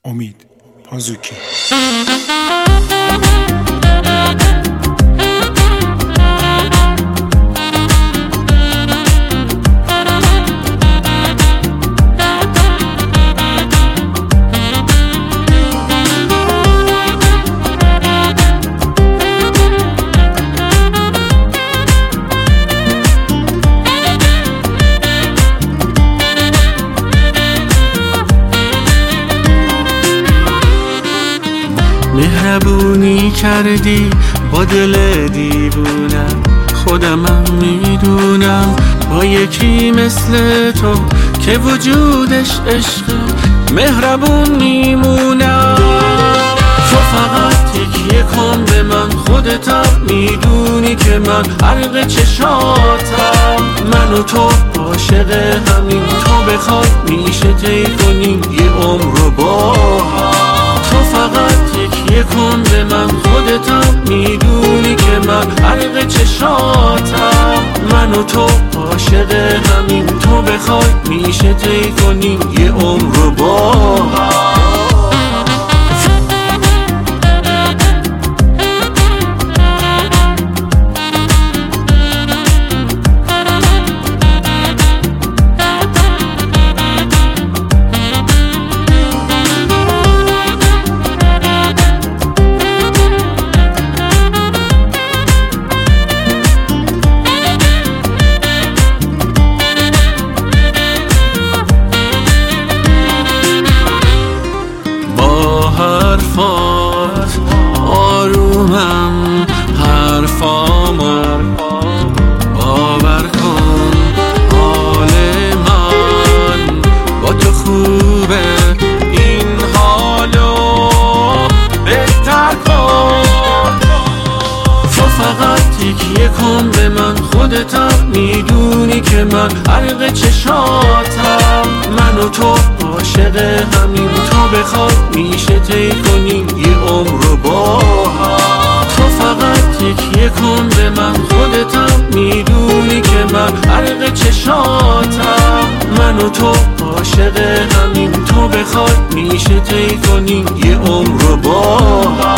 امید پانزوکی. مهربونی کردی با دل دیوونم، خودمم میدونم با یکی مثل تو که وجودش عشق مهربون میمونم. تو فقط تکیه کن به من، خودتم میدونی که من غرق چشاتم. من و تو عاشق همین، تو بخوای میشه طی کنیم یه عمر رو با هم. تو فقط تکیه کن به من، خودتم میدونی که من غرق چشاتم. من و تو عاشق همین، تو بخوای میشه طی کنیم یه عمر رو با هم. حرفات آرومم، حرفامو باور کن. حال من با تو خوبه، این حالو بهتر کن. تو فقط تکیه کن به من، خودتم میدونی که من غرق چشاتم. من و تو عاشق همین، تو بخوای میشه طی کنیم یه عمر رو با هم. تو فقط تکیه کن به من، خودتم میدونی که من غرق چشاتم. من و تو عاشق همین، تو بخوای میشه طی کنیم یه عمر رو با هم.